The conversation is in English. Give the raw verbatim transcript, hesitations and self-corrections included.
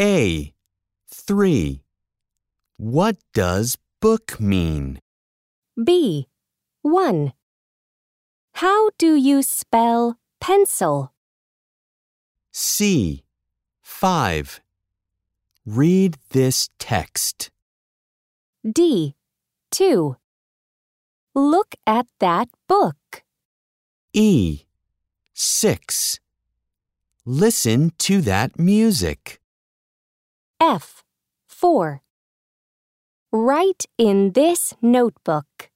A. three. What does book mean? B. one. How do you spell pencil? C. five. Read this text. D. two. Look at that book. E. six. Listen to that music. F. four. Write in this notebook.